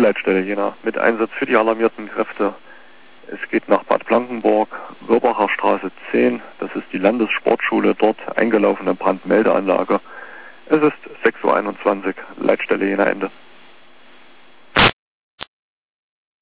Leitstelle Jena mit Einsatz für die alarmierten Kräfte. Es geht nach Bad Blankenburg, Wirbacher Straße 10, das ist die Landessportschule, dort eingelaufene Brandmeldeanlage. Es ist 6:21 Uhr, Leitstelle Jena Ende.